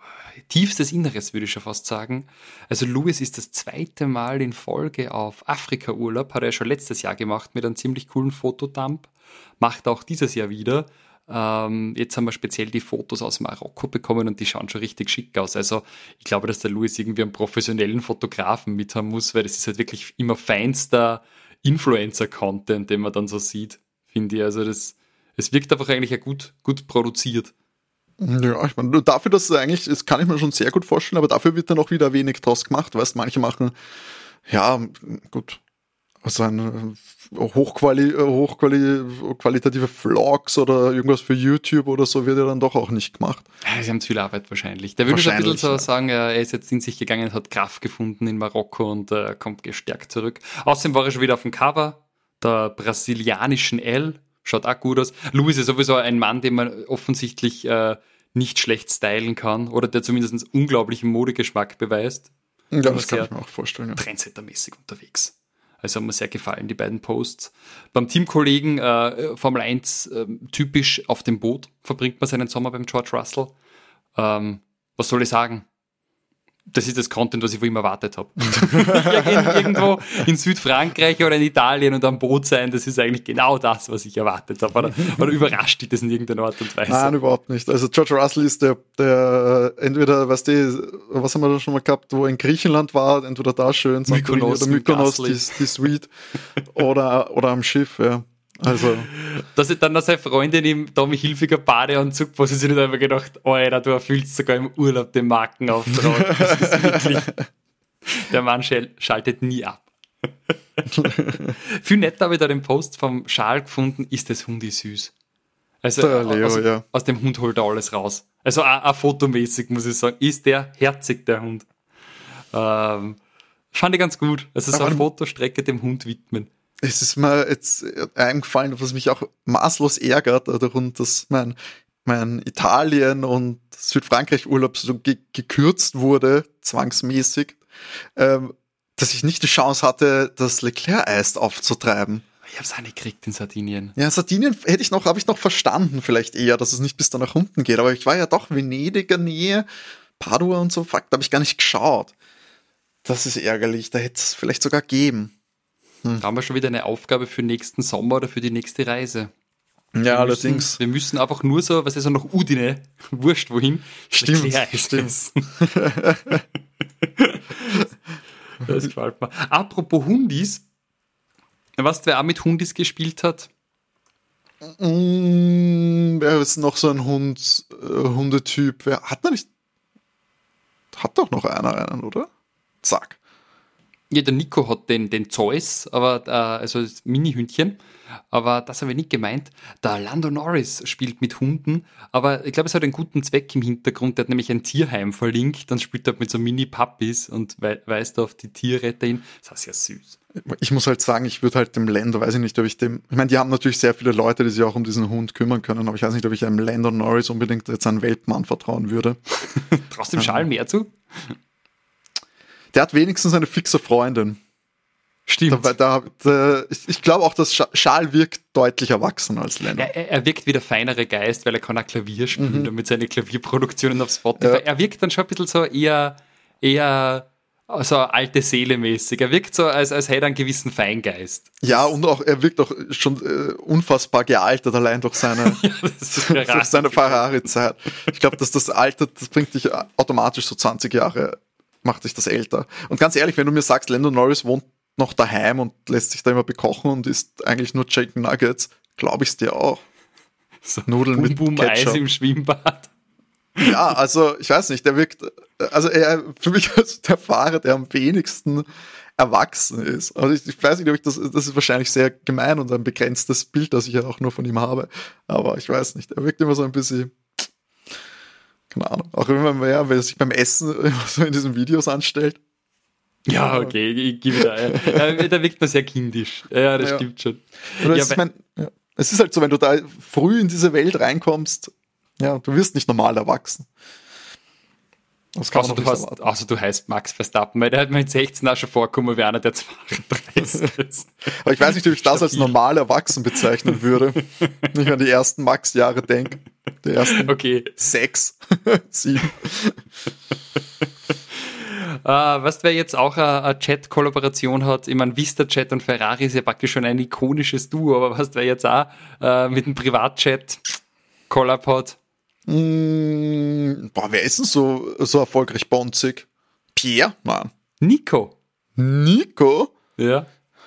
tiefstes Inneres, würde ich schon fast sagen. Also Louis ist das 2. Mal in Folge auf Afrika-Urlaub, hat er schon letztes Jahr gemacht mit einem ziemlich coolen Fotodump, macht auch dieses Jahr wieder. Jetzt haben wir speziell die Fotos aus Marokko bekommen und die schauen schon richtig schick aus. Also ich glaube, dass der Louis irgendwie einen professionellen Fotografen mit haben muss, weil das ist halt wirklich immer feinster Influencer-Content, den man dann so sieht, finde ich. Also es wirkt einfach eigentlich ja gut produziert. Ja, ich meine, dafür, dass es eigentlich, das kann ich mir schon sehr gut vorstellen, aber dafür wird dann auch wieder wenig draus gemacht, weißt, manche machen, ja, gut, also eine hochqualitative Vlogs oder irgendwas für YouTube oder so wird ja dann doch auch nicht gemacht. Ja, sie haben zu viel Arbeit wahrscheinlich. Der würde schon ein bisschen so sagen, er ist jetzt in sich gegangen, hat Kraft gefunden in Marokko und kommt gestärkt zurück. Außerdem war er schon wieder auf dem Cover der brasilianischen Elle. Schaut auch gut aus. Louis ist sowieso ein Mann, den man offensichtlich nicht schlecht stylen kann oder der zumindest einen unglaublichen Modegeschmack beweist. Ja, das kann ich mir auch vorstellen. Ja. Trendsettermäßig unterwegs. Also haben mir sehr gefallen, die beiden Posts. Beim Teamkollegen Formel 1 typisch auf dem Boot verbringt man seinen Sommer beim George Russell. Was soll ich sagen? Das ist das Content, was ich von ihm erwartet habe. Irgendwo in Südfrankreich oder in Italien und am Boot sein, das ist eigentlich genau das, was ich erwartet habe. Oder überrascht dich das in irgendeiner Art und Weise? Nein, überhaupt nicht. Also George Russell ist der entweder, weißt du, was haben wir da schon mal gehabt, wo er in Griechenland war, entweder da schön, Mykonos, oder Mykonos, die Suite, oder am Schiff, ja. Also. Dass ich dann noch seine Freundin im Tommy Hilfiger Badeanzug positioniert, habe ich gedacht, Alter, du erfüllst sogar im Urlaub den Markenauftrag. Das ist wirklich, der Mann schaltet nie ab. Viel netter habe ich da den Post vom Schal gefunden, ist das Hundi süß. Also Leo, aus dem Hund holt er alles raus. Also auch fotomäßig, muss ich sagen, ist der herzig, der Hund. Fand ich ganz gut. Also so eine Fotostrecke dem Hund widmen. Es ist mir jetzt eingefallen, was mich auch maßlos ärgert, darum, dass mein Italien- und Südfrankreich-Urlaub so gekürzt wurde, zwangsmäßig, dass ich nicht die Chance hatte, das Leclerc-Eis aufzutreiben. Ich habe es auch nicht gekriegt in Sardinien. Ja, Sardinien habe ich noch verstanden, vielleicht eher, dass es nicht bis da nach unten geht, aber ich war ja doch Venediger Nähe, Padua und so, fuck, da habe ich gar nicht geschaut. Das ist ärgerlich, da hätte es vielleicht sogar gegeben. Da haben wir schon wieder eine Aufgabe für nächsten Sommer oder für die nächste Reise. Ja, allerdings. Wir müssen einfach nur so, was ist so noch Udine, wurscht wohin. Stimmt. Das gefällt mir. Apropos Hundis, weißt du, wer auch mit Hundis gespielt hat? Wer ist noch so ein Hundetyp? Wer hat da nicht? Hat doch noch einer einen, oder? Zack. Ja, der Nico hat den Zeus, aber also das Mini-Hündchen, aber das habe ich nicht gemeint. Der Lando Norris spielt mit Hunden, aber ich glaube, es hat einen guten Zweck im Hintergrund. Der hat nämlich ein Tierheim verlinkt, dann spielt er mit so Mini-Puppies und weist auf die Tierretter hin. Das ist ja süß. Ich muss halt sagen, ich würde halt dem Lando, weiß ich nicht, ob ich dem, ich meine, die haben natürlich sehr viele Leute, die sich auch um diesen Hund kümmern können, aber ich weiß nicht, ob ich einem Lando Norris unbedingt jetzt einen Weltmann vertrauen würde. Traust du dem Schal mehr zu? Der hat wenigstens eine fixe Freundin. Stimmt. Ich glaube auch, dass Schal wirkt deutlich erwachsener als Lando. Er wirkt wie der feinere Geist, weil er kann auch Klavier spielen und mit seinen Klavierproduktionen auf Spotify. Ja. Er wirkt dann schon ein bisschen so eher so alte Seele mäßig. Er wirkt so, als hätte er einen gewissen Feingeist. Ja, und auch er wirkt auch schon unfassbar gealtert, allein durch seine, durch seine Ferrari-Zeit. Ich glaube, dass das Alter, das bringt dich automatisch so 20 Jahre, macht dich das älter. Und ganz ehrlich, wenn du mir sagst, Lando Norris wohnt noch daheim und lässt sich da immer bekochen und isst eigentlich nur Chicken Nuggets, glaube ich es dir auch. So Nudeln mit Ketchup. Eis im Schwimmbad. Ja, also ich weiß nicht, der wirkt, also er für mich ist der Fahrer, der am wenigsten erwachsen ist. Also ich weiß nicht, ob das ist wahrscheinlich sehr gemein und ein begrenztes Bild, das ich ja auch nur von ihm habe. Aber ich weiß nicht, er wirkt immer so ein bisschen, keine Ahnung, auch wenn er sich beim Essen immer so in diesen Videos anstellt. Ja, okay, ich gebe da. Da wirkt man sehr kindisch. Ja, das stimmt schon. Es ist halt so, wenn du da früh in diese Welt reinkommst, ja, du wirst nicht normal erwachsen. Das kann also du heißt Max Verstappen, weil der hat mir mit 16 auch schon vorkommen wie einer, der 32 ist. Aber ich weiß nicht, ob ich das als normal erwachsen bezeichnen würde, wenn ich an die ersten Max-Jahre denke. Die ersten Okay. 6, 7. Was wer jetzt auch eine Chat-Kollaboration hat, ich meine, VistaChat und Ferrari ist ja praktisch schon ein ikonisches Duo, aber was wer jetzt auch mit dem Privatchat Collab hat? Wer ist denn so erfolgreich bonzig? Pierre? Nein. Nico. Nico? Ja.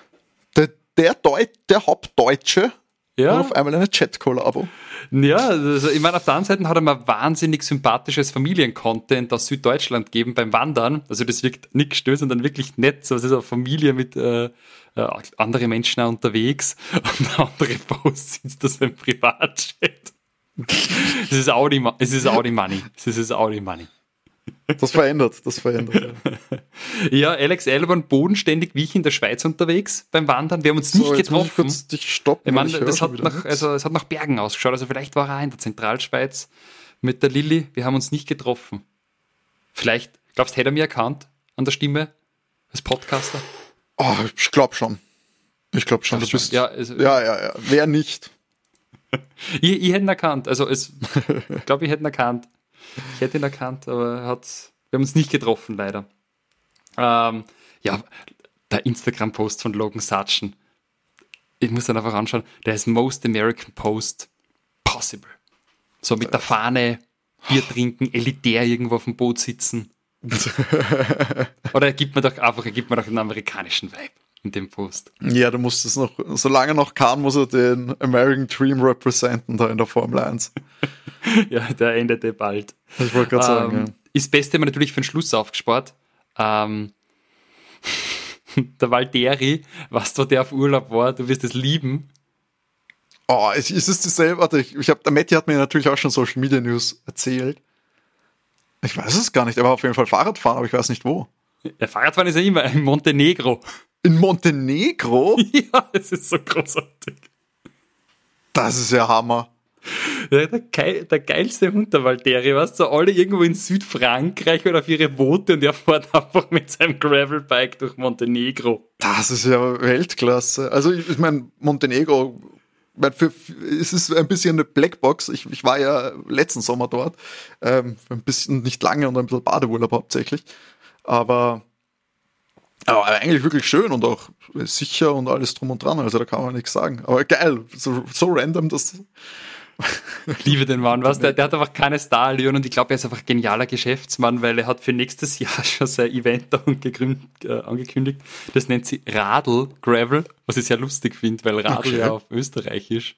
Der Hauptdeutsche Ja. hat auf einmal eine Chat-Kollabo. Ja, also ich meine, auf der anderen Seite hat er mal wahnsinnig sympathisches Familiencontent aus Süddeutschland gegeben beim Wandern. Also das wirkt nicht gestört, sondern wirklich nett. So, es ist eine Familie mit andere Menschen auch unterwegs und andere Posts sind das im Privatchat. Es ist Audi Money. Es ist Audi Money. Das verändert. Ja, Alex Albon bodenständig wie ich in der Schweiz unterwegs beim Wandern. Wir haben uns nicht Jetzt muss ich getroffen. kurz dich stoppen. Ich meine, weil es höre hat schon wieder nichts. nach Bergen ausgeschaut. Also vielleicht war er auch in der Zentralschweiz mit der Lilly. Wir haben uns nicht getroffen. Vielleicht, glaubst du, hätte er mir erkannt an der Stimme als Podcaster? Oh, ich glaube schon. Du bist, Ja, also, ja. Wer nicht? ich hätte ihn erkannt. Also ich glaube, ich hätte ihn erkannt. Ich hätte ihn erkannt, aber wir haben uns nicht getroffen, leider. Ja, der Instagram-Post von Logan Sargent. Ich muss dann einfach anschauen. Der ist Most American Post Possible. So mit der Fahne, Bier trinken, elitär irgendwo auf dem Boot sitzen. Oder er gibt mir doch einen amerikanischen Vibe in dem Post. Ja, du musst es noch, solange noch kann, muss er den American Dream representen da in der Formel 1. Ja, der endete bald. Ich wollte gerade sagen, ja. Ist das Beste immer natürlich für den Schluss aufgespart. Der Valtteri, was da der auf Urlaub war, du wirst es lieben. Oh, ist es dasselbe? Warte, der Matti hat mir natürlich auch schon Social Media News erzählt. Ich weiß es gar nicht, er war auf jeden Fall Fahrradfahren, aber ich weiß nicht wo. Der Fahrradfahren ist ja immer in Montenegro. In Montenegro? Ja, es ist so großartig. Das ist ja Hammer. Ja, der geilste Hund, der Valtteri, weißt du, alle irgendwo in Südfrankreich oder auf ihre Boote und er fährt einfach mit seinem Gravelbike durch Montenegro. Das ist ja Weltklasse. Also ich meine, Montenegro, es ist ein bisschen eine Blackbox. Ich war ja letzten Sommer dort. Ein bisschen, nicht lange und ein bisschen Badeurlaub hauptsächlich. Aber eigentlich wirklich schön und auch sicher und alles drum und dran. Also da kann man nichts sagen. Aber geil, so random, dass... Ich liebe den Mann, was? Der hat einfach keine Star-Allüren und ich glaube, er ist einfach ein genialer Geschäftsmann, weil er hat für nächstes Jahr schon sein Event angekündigt. Das nennt sie Radl Gravel, was ich sehr lustig finde, weil Radl ja auf Österreichisch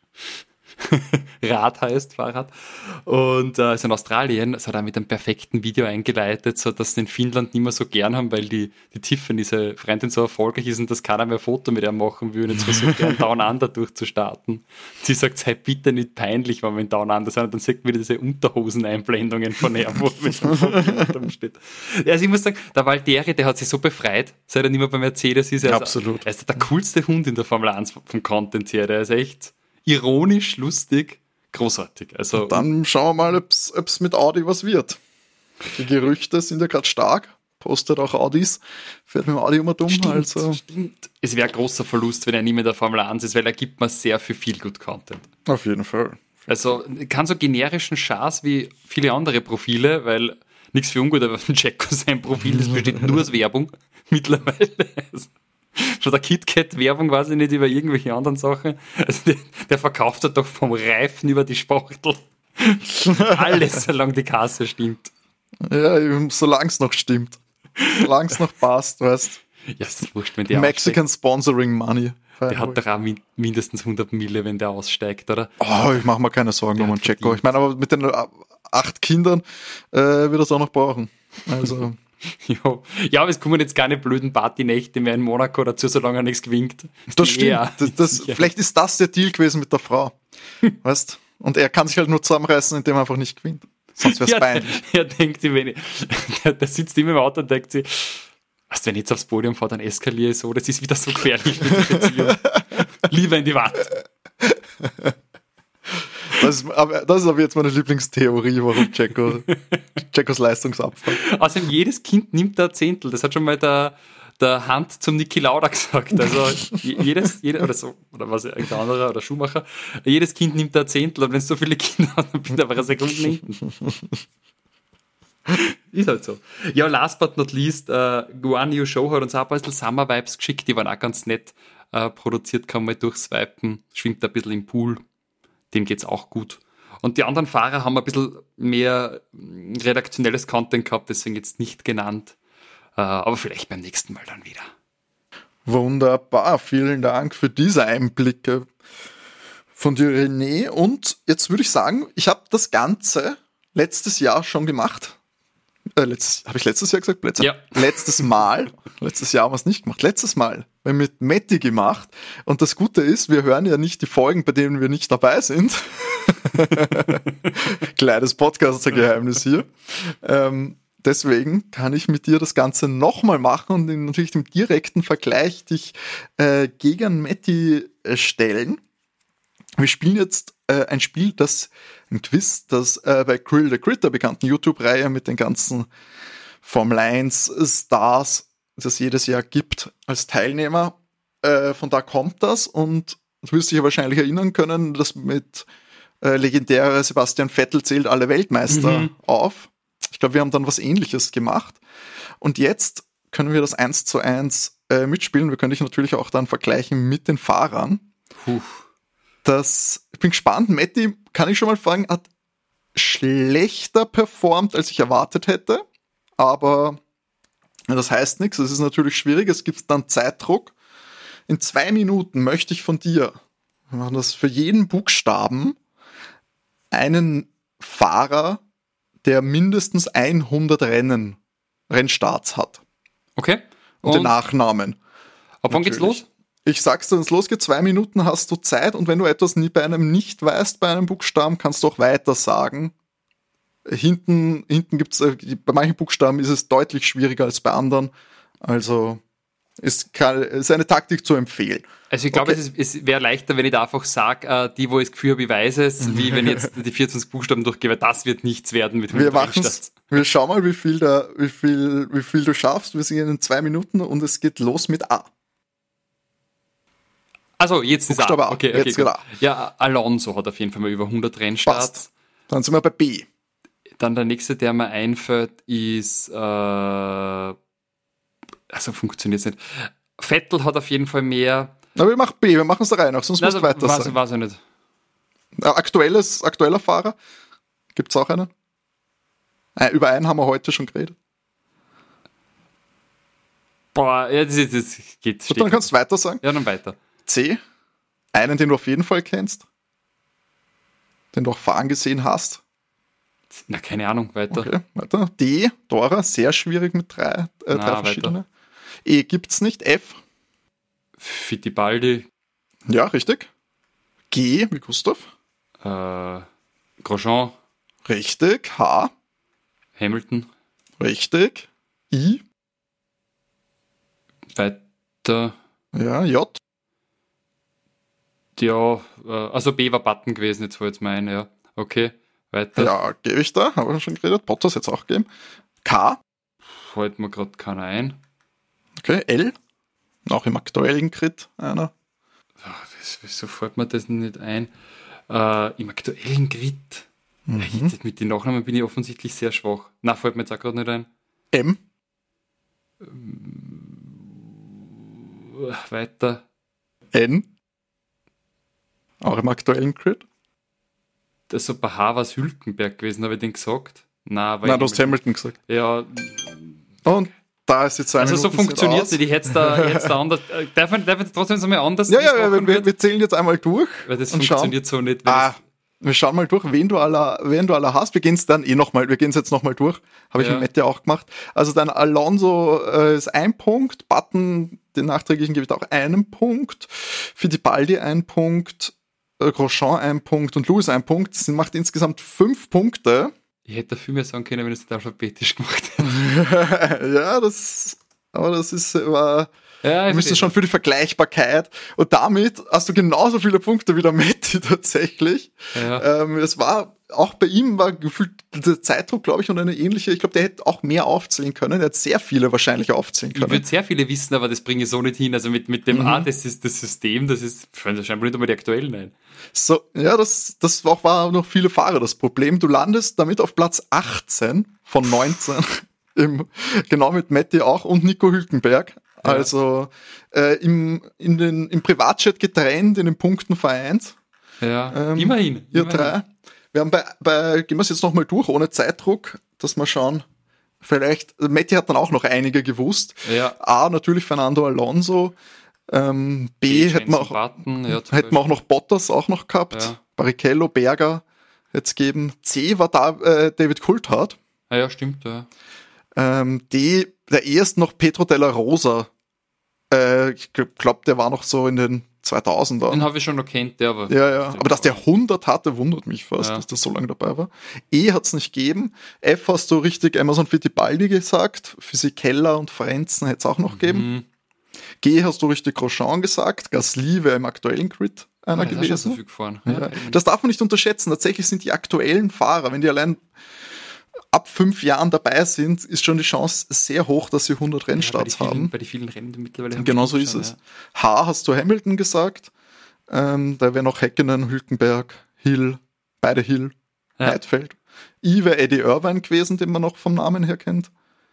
Rad heißt, Fahrrad. Und ist in Australien, das hat er mit einem perfekten Video eingeleitet, so dass sie in Finnland nicht mehr so gern haben, weil die Tiffany, diese Freundin, so erfolgreich ist und dass keiner mehr ein Foto mit ihr machen will. Und jetzt versucht er, einen Down Under durchzustarten. Sie sagt, sei bitte nicht peinlich, wenn wir in Down Under sind. Und dann sieht man wieder diese Unterhosen-Einblendungen von ihr, wo mit so einem steht. Also ich muss sagen, der Valtteri, der hat sich so befreit, seit er nicht mehr bei Mercedes ist. Also, absolut. Er ist der coolste Hund in der Formel 1 vom Content her. Der ist echt ironisch, lustig, großartig. Also, dann schauen wir mal, ob es mit Audi was wird. Die Gerüchte sind ja gerade stark. Postet auch Audis. Fährt mit dem Audi immer dumm. Stimmt. Es wäre ein großer Verlust, wenn er nicht mehr in der Formel 1 ist, weil er gibt mir sehr viel Good Content. Auf jeden Fall. Also kann so generischen Schaß wie viele andere Profile, weil nichts für ungut, aber von Jacko sein Profil, das besteht nur aus Werbung mittlerweile. Also, schon der KitKat-Werbung weiß ich nicht über irgendwelche anderen Sachen. Also der verkauft er doch vom Reifen über die Spachtel. Alles, solange die Kasse stimmt. Ja, solange es noch stimmt. Solange es noch passt, weißt du. Ja, das ist wurscht, wenn der Mexican Sponsoring Money. Der hat doch auch mindestens 100 Mille, wenn der aussteigt, oder? Oh, ich mache mir keine Sorgen um einen Jacko. Ich meine, aber mit den 8 Kindern wird er es auch noch brauchen. Also... Ja, aber es kommen jetzt keine blöden Partynächte mehr in Monaco dazu, solange er nichts gewinnt. Das stimmt. Vielleicht ist das der Deal gewesen mit der Frau. Weißt? Und er kann sich halt nur zusammenreißen, indem er einfach nicht gewinnt. Sonst wäre es peinlich. Er denkt sich, der sitzt immer im Auto und denkt sich, was, wenn ich jetzt aufs Podium fahre, dann eskaliere ich so, das ist wieder so gefährlich mit der Beziehung. Lieber in die Wand. Das ist aber jetzt meine Lieblingstheorie, warum Jacos Leistungsabfall. Außerdem, jedes Kind nimmt da ein Zehntel. Das hat schon mal der der Hand zum Niki Lauda gesagt. Also oder so, oder was irgendein anderer oder Schuhmacher, jedes Kind nimmt ein Zehntel, und wenn es so viele Kinder hat, dann bin ich einfach eine Sekunde hinten. Ist halt so. Ja, last but not least, One New Show hat uns auch ein bisschen Summer Vibes geschickt, die waren auch ganz nett produziert, kann man durchswipen, schwimmt ein bisschen im Pool, dem geht's auch gut. Und die anderen Fahrer haben ein bisschen mehr redaktionelles Content gehabt, deswegen jetzt nicht genannt, aber vielleicht beim nächsten Mal dann wieder. Wunderbar, vielen Dank für diese Einblicke von dir, René. Und jetzt würde ich sagen, ich habe das Ganze letztes Jahr schon gemacht. Habe ich letztes Jahr gesagt? Ja. Letztes Mal. Letztes Jahr haben wir es nicht gemacht. Letztes Mal. Wir haben mit Matti gemacht. Und das Gute ist, wir hören ja nicht die Folgen, bei denen wir nicht dabei sind. Kleines Podcaster-Geheimnis hier. Deswegen kann ich mit dir das Ganze nochmal machen und natürlich im direkten Vergleich dich gegen Matti stellen. Wir spielen jetzt ein Quiz, das bei Grill the Grit, der bekannten YouTube-Reihe mit den ganzen Formel 1 Stars, das jedes Jahr gibt, als Teilnehmer. Von da kommt das, und du wirst dich ja wahrscheinlich erinnern können, dass mit legendärer Sebastian Vettel zählt alle Weltmeister auf. Ich glaube, wir haben dann was Ähnliches gemacht. Und jetzt können wir das 1:1 mitspielen. Wir können dich natürlich auch dann vergleichen mit den Fahrern. Ich bin gespannt. Matti, kann ich schon mal fragen, hat schlechter performt, als ich erwartet hätte. Aber das heißt nichts. Es ist natürlich schwierig. Es gibt dann Zeitdruck. In 2 Minuten möchte ich von dir, wir machen das für jeden Buchstaben, einen Fahrer, der mindestens 100 Rennstarts hat. Okay. Und den Nachnamen. Ab wann geht's los? Ich sag's dir, wenn es losgeht, 2 Minuten hast du Zeit, und wenn du etwas nie bei einem nicht weißt, bei einem Buchstaben, kannst du auch weiter sagen. Hinten gibt's, bei manchen Buchstaben ist es deutlich schwieriger als bei anderen. Also ist eine Taktik zu empfehlen. Also ich glaube, okay. Es wäre leichter, wenn ich da einfach sage, die, wo ich das Gefühl habe, ich weiß es, wie wenn ich jetzt die 24 Buchstaben durchgebe. Das wird nichts werden mit 100 Rennstarts. Wir schauen mal, wie viel du schaffst. Wir sind in 2 Minuten und es geht los mit A. Also jetzt ist A. Okay, jetzt gut. Ja, Alonso hat auf jeden Fall mal über 100 Rennstarts. Passt. Dann sind wir bei B. Dann der nächste, der mir einfällt, ist also funktioniert es nicht. Vettel hat auf jeden Fall mehr. Aber wir machen B, wir machen es da rein, auch sonst musst du weiter sagen. Weiß ich nicht. Aktueller Fahrer? Gibt's auch einen? Über einen haben wir heute schon geredet. Boah, ja, das geht. Gut, dann kannst du weiter sagen. Ja, dann weiter. C, einen, den du auf jeden Fall kennst. Den du auch fahren gesehen hast. Na, keine Ahnung, weiter. Okay, weiter. D, Dora, sehr schwierig mit drei verschiedene. Weiter. E gibt's nicht. F. Fittipaldi. Ja, richtig. G, wie Gustav. Grosjean. Richtig. H. Hamilton. Richtig. I. Weiter. Ja, J. Ja, also B war Button gewesen, jetzt fällt es mir ein, ja. Okay, weiter. Ja, gebe ich da, haben wir schon geredet. Bottas jetzt auch geben. K. Fällt mir gerade keiner ein. Okay, L. Auch im aktuellen Crit einer. Wieso fällt mir das nicht ein? Im aktuellen Grid. Mit den Nachnamen bin ich offensichtlich sehr schwach. Na, fällt mir jetzt auch gerade nicht ein. M. Weiter. N. Auch im aktuellen Crit. Das ist so bei H war Hülkenberg gewesen, habe ich den gesagt? Nein, du hast Hamilton gesagt. Ja. Und da ist jetzt also so funktioniert es nicht. Ich hätte da anders. Darf ich trotzdem so mal anders? Ja, wir zählen jetzt einmal durch. Weil das funktioniert so nicht. Wir schauen mal durch, wen du alle hast. Wir gehen es jetzt nochmal durch. Habe ich mit Matt ja auch gemacht. Also dein Alonso ist 1 Punkt. Button, den nachträglichen gebe ich auch 1 Punkt. Fittipaldi 1 Punkt. Grosjean 1 Punkt und Lewis 1 Punkt. Das macht insgesamt 5 Punkte. Ich hätte viel mehr sagen können, wenn ich es nicht alphabetisch gemacht hätte. Ja, wir müssen schon für die Vergleichbarkeit. Und damit hast du genauso viele Punkte wie der Matti tatsächlich. Ja. Es war auch bei ihm war gefühlt der Zeitdruck, glaube ich, und eine ähnliche, ich glaube, der hätte auch mehr aufzählen können, er hat sehr viele wahrscheinlich aufzählen können. Ich würde sehr viele wissen, aber das bringe ich so nicht hin. Also mit dem das ist das System, das ist scheinbar nicht einmal die aktuellen ein. So, ja, das war noch viele Fahrer das Problem. Du landest damit auf Platz 18 von 19, genau mit Matti auch und Nico Hülkenberg. Ja. Also im Privatchat getrennt, in den Punkten vereint. Ja, immerhin. Ihr drei. Wir haben gehen wir es jetzt nochmal durch, ohne Zeitdruck, dass wir schauen, vielleicht, Matti hat dann auch noch einige gewusst. Ja. A, natürlich Fernando Alonso, B, hätten wir auch noch Bottas auch noch gehabt, ja. Barrichello, Berger hätte es geben. C war da David Coulthard. Ja, stimmt, ja. D, der erste noch Pedro Della Rosa. Ich glaube, der war noch so in den 2000er. Den habe ich schon noch kennt, der aber. Ja. Aber dass der 100 hatte, wundert mich fast, dass der so lange dabei war. E hat es nicht gegeben. F hast du richtig Emerson Fittipaldi gesagt. Fisichella und Frenzen hätte es auch noch gegeben. G hast du richtig Grosjean gesagt. Gasly wäre im aktuellen Grid einer gewesen. Schon so viel gefahren. Ja. Das darf man nicht unterschätzen. Tatsächlich sind die aktuellen Fahrer, wenn die allein ab 5 Jahren dabei sind, ist schon die Chance sehr hoch, dass sie 100 Rennstarts haben. Bei den vielen Rennen, die mittlerweile haben. Genau so ist es. H hast du Hamilton gesagt. Da wäre noch Häkkinen, Hülkenberg, Hill, beide Hill, Heidfeld. I wäre Eddie Irvine gewesen, den man noch vom Namen her kennt.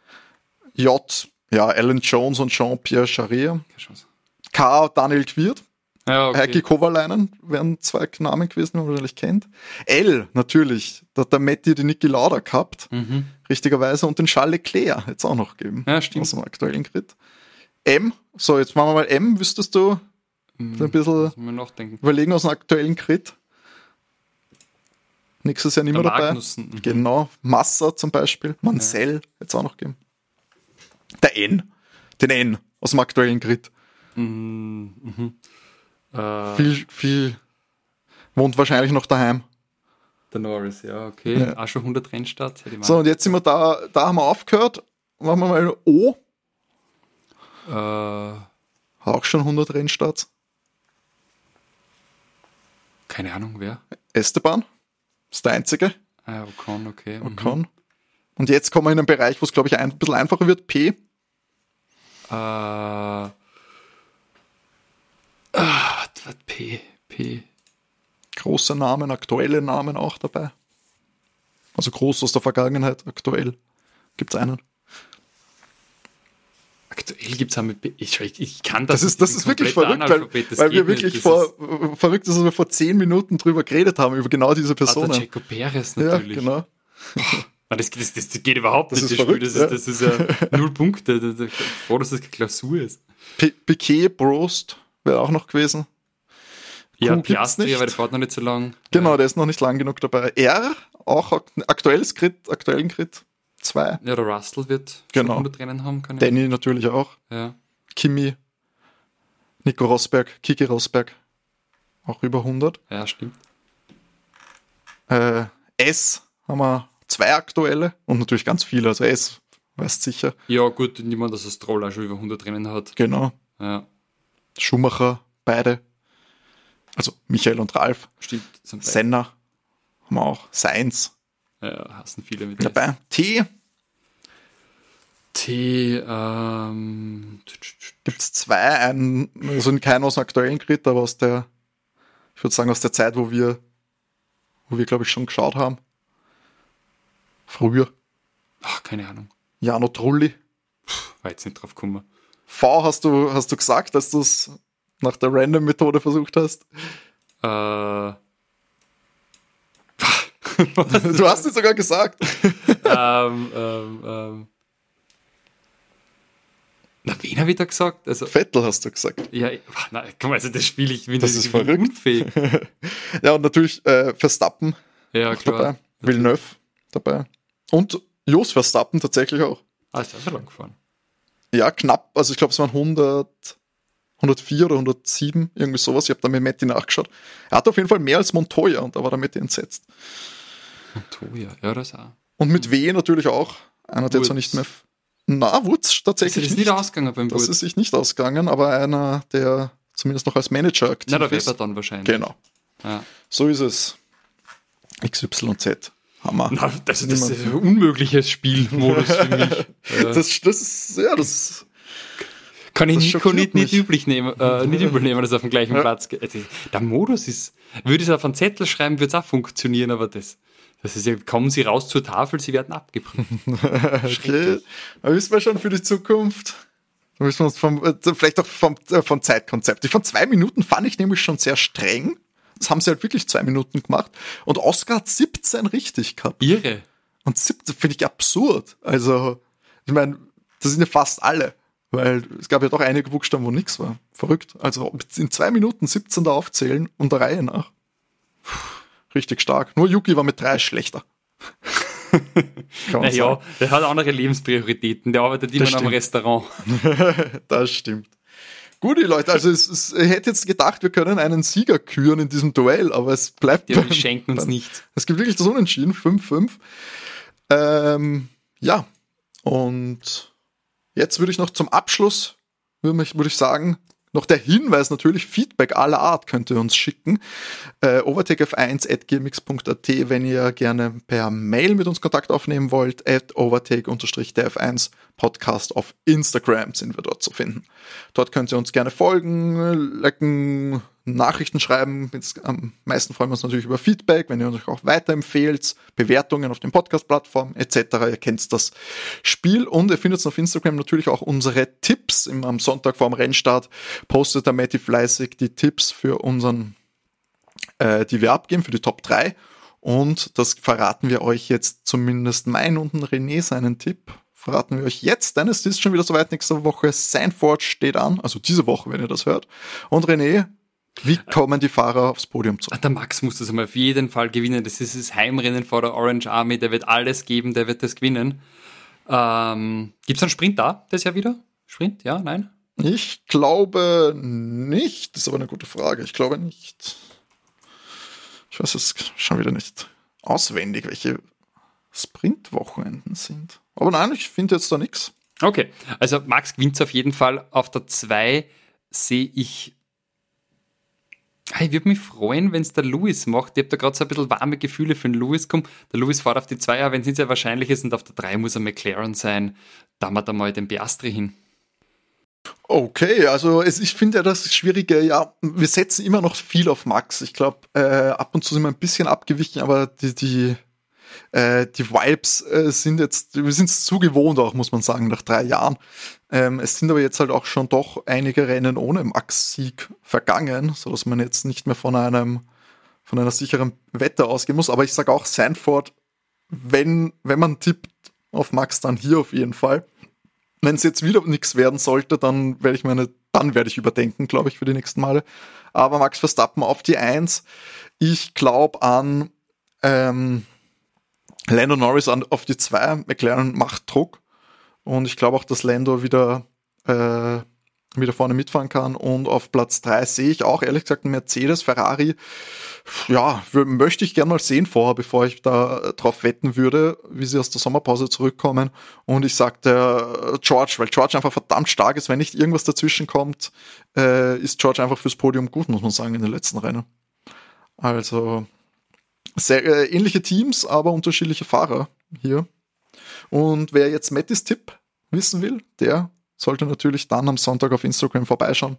J, ja, Alan Jones und Jean-Pierre Charrier. K, Daniel Kwirt. Ja, okay. Heikki Kovalainen wären 2 Namen gewesen, die man natürlich kennt. L, natürlich, da hat der Matti die Niki Lauda gehabt, richtigerweise, und den Charles Leclerc hätte es auch noch gegeben. Ja, stimmt. Aus dem aktuellen Grid. M, so, jetzt machen wir mal M, wüsstest du ein bisschen überlegen aus dem aktuellen Grid? Nächstes Jahr nicht mehr dabei. Genau, Massa zum Beispiel, Mansell hätte es auch noch gegeben. Der N, den N aus dem aktuellen Grid. Viel wohnt wahrscheinlich noch daheim. Der Norris, ja, okay. Ja. Auch schon 100 Rennstarts. So, und jetzt sind wir da haben wir aufgehört. Machen wir mal O. Auch schon 100 Rennstarts. Keine Ahnung, wer? Esteban. Ist der einzige. Ocon, okay. Ocon. Und jetzt kommen wir in einen Bereich, wo es, glaube ich, ein bisschen einfacher wird. P. P. Große Namen, aktuelle Namen auch dabei. Also groß aus der Vergangenheit, aktuell. Gibt es einen? Aktuell gibt es einen mit P. Ich kann das. Das ist wirklich verrückt, weil wir wirklich verrückt ist, dass wir vor 10 Minuten drüber geredet haben, über genau diese Personen. Checo Perez natürlich. Ja, genau. Das geht überhaupt nicht. Das ist verrückt, das ist ja 0 Punkte. Froh, dass das keine Klausur ist. Piquet, Prost wäre auch noch gewesen. Ja, Piastri, aber der fährt noch nicht so lang. Genau, der ist noch nicht lang genug dabei. R, auch aktuellen Grid 2. Ja, der Russell wird schon 100 Rennen haben. Danny natürlich auch. Ja. Kimi, Nico Rosberg, Kiki Rosberg, auch über 100. Ja, stimmt. S haben wir 2 aktuelle und natürlich ganz viele, also S, weißt sicher. Ja, gut, niemand, dass das Stroll auch schon über 100 Rennen hat. Genau. Ja. Schumacher, beide. Also Michael und Ralf. Stimmt. Senna haben wir auch. Sainz. Ja, hassen viele mit dabei. T. Gibt es 2, also keinen aus dem aktuellen Grid, aber ich würde sagen, aus der Zeit, wo wir glaube ich schon geschaut haben. Früher. Ach, keine Ahnung. Jano Trulli. War jetzt nicht drauf gekommen. V hast du gesagt, dass du es nach der Random-Methode versucht hast? Du hast es sogar gesagt. Wen habe ich da gesagt? Also, Vettel hast du gesagt. Ja, nein, komm, also das Spiel, das ist verrückt. Unfähig. Ja, und natürlich Verstappen klar, dabei. Villeneuve dabei. Und Jos Verstappen tatsächlich auch. Ist das so lang gefahren? Ja, knapp. Also ich glaube, es waren 104 oder 107, irgendwie sowas. Ich habe da mit Matti nachgeschaut. Er hat auf jeden Fall mehr als Montoya und da war der Matti entsetzt. Montoya, ja, das auch. Und mit W natürlich auch. Einer, der zwar nicht mehr... Wutz tatsächlich ist nicht ausgegangen beim Wutz. Das ist sich nicht ausgegangen, aber einer, der zumindest noch als Manager aktiv ist. Der Weber dann wahrscheinlich. Genau. Ja. So ist es. XYZ. Hammer. Na, das ist ein unmögliches Spielmodus für mich. Das kann ich nicht übel nehmen, dass auf dem gleichen Platz geht. Der Modus ist, würde ich es auf einen Zettel schreiben, würde es auch funktionieren, aber das ist ja, kommen Sie raus zur Tafel, Sie werden abgeprüft. Okay, da wissen wir schon für die Zukunft. Da müssen wir uns vielleicht auch vom Zeitkonzept. Von 2 Minuten fand ich nämlich schon sehr streng. Das haben sie halt wirklich 2 Minuten gemacht. Und Oscar hat 17 richtig gehabt. Irre. Und 17 finde ich absurd. Also, ich meine, das sind ja fast alle. Weil es gab ja doch einige Buchstaben, wo nichts war. Verrückt. Also in 2 Minuten 17 da aufzählen und der Reihe nach. Richtig stark. Nur Yuki war mit 3 schlechter. Naja, der hat andere Lebensprioritäten. Der arbeitet immer noch am Restaurant. Das stimmt. Gut, die Leute, also ich hätte jetzt gedacht, wir können einen Sieger küren in diesem Duell, aber es bleibt... Ja, die schenken uns nichts. Es gibt wirklich das Unentschieden, 5-5. Ja, und jetzt würde ich noch zum Abschluss, würde ich sagen, noch der Hinweis natürlich, Feedback aller Art könnt ihr uns schicken. overtakef1@gmx.at, wenn ihr gerne per Mail mit uns Kontakt aufnehmen wollt, @overtake_df1 Podcast auf Instagram sind wir dort zu finden. Dort könnt ihr uns gerne folgen, liken, Nachrichten schreiben. Jetzt, am meisten freuen wir uns natürlich über Feedback, wenn ihr uns auch weiterempfehlt, Bewertungen auf den Podcast-Plattformen etc. Ihr kennt das Spiel und ihr findet auf Instagram natürlich auch unsere Tipps. Am Sonntag vor dem Rennstart postet der Matti fleißig die Tipps für unseren, die wir abgeben, für die Top 3. Und das verraten wir euch jetzt, zumindest mein und René seinen Tipp. Verraten wir euch jetzt, denn es ist schon wieder soweit, nächste Woche Sandford steht an, also diese Woche, wenn ihr das hört. Und René, wie kommen die Fahrer aufs Podium zu? Der Max muss das einmal auf jeden Fall gewinnen. Das ist das Heimrennen vor der Orange Army. Der wird alles geben, der wird das gewinnen. Gibt es einen Sprint da, das Jahr wieder? Sprint, ja, nein? Ich glaube nicht. Das ist aber eine gute Frage. Ich glaube nicht. Ich weiß es schon wieder nicht auswendig, welche Sprintwochenenden sind. Aber nein, ich finde jetzt da nichts. Okay, also Max gewinnt auf jeden Fall. Auf der 2 sehe ich... Ich würde mich freuen, wenn es der Lewis macht. Ich habe da gerade so ein bisschen warme Gefühle für den Lewis gekommen. Der Lewis fährt auf die 2, aber wenn es nicht sehr wahrscheinlich ist, und auf der 3 muss er McLaren sein, da haben wir da mal den Piastri hin. Okay, also ich finde ja das Schwierige, ja, wir setzen immer noch viel auf Max. Ich glaube, ab und zu sind wir ein bisschen abgewichen, aber die Vibes sind jetzt, wir sind es zu gewohnt auch, muss man sagen, nach 3 Jahren. Es sind aber jetzt halt auch schon doch einige Rennen ohne Max-Sieg vergangen, sodass man jetzt nicht mehr von einer sicheren Wette ausgehen muss. Aber ich sage auch, Sandford, wenn man tippt auf Max, dann hier auf jeden Fall. Wenn es jetzt wieder nichts werden sollte, dann werde ich überdenken, glaube ich, für die nächsten Male. Aber Max Verstappen auf die 1. Ich glaube an Lando Norris auf die 2. McLaren macht Druck. Und ich glaube auch, dass Lando wieder vorne mitfahren kann. Und auf Platz 3 sehe ich auch, ehrlich gesagt, einen Mercedes, Ferrari. Ja, möchte ich gerne mal sehen vorher, bevor ich da drauf wetten würde, wie sie aus der Sommerpause zurückkommen. Und ich sagte George, weil George einfach verdammt stark ist. Wenn nicht irgendwas dazwischen kommt, ist George einfach fürs Podium gut, muss man sagen, in den letzten Rennen. Also sehr ähnliche Teams, aber unterschiedliche Fahrer hier. Und wer jetzt Mattis Tipp wissen will, der sollte natürlich dann am Sonntag auf Instagram vorbeischauen.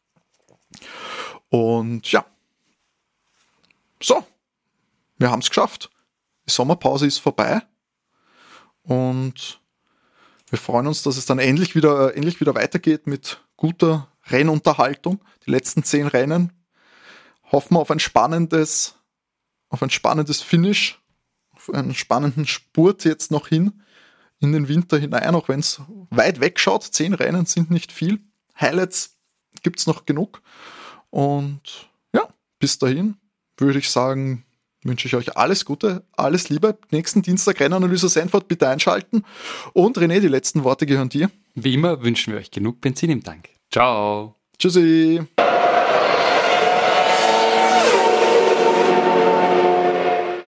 Und ja. So. Wir haben es geschafft. Die Sommerpause ist vorbei. Und wir freuen uns, dass es dann endlich wieder weitergeht mit guter Rennunterhaltung. Die letzten 10 Rennen. Hoffen wir auf ein spannendes Finish. Auf einen spannenden Spurt jetzt noch hin. In den Winter hinein, auch wenn es weit weg schaut. 10 Rennen sind nicht viel. Highlights gibt es noch genug. Und ja, bis dahin würde ich sagen, wünsche ich euch alles Gute, alles Liebe. Nächsten Dienstag Rennanalyse Sandford bitte einschalten. Und René, die letzten Worte gehören dir. Wie immer wünschen wir euch genug Benzin im Tank. Ciao. Tschüssi.